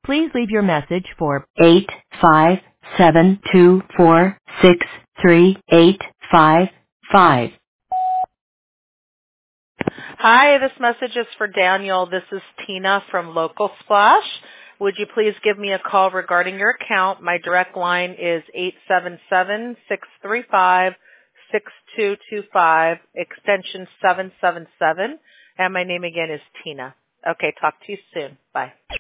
Please leave your message for 85724638555. Hi, this message is for Daniel. This is Tina from Local Splash. Would you please give me a call regarding your account? My direct line is 877-635-6225, extension 777, and my name again is Tina. Okay, talk to you soon. Bye.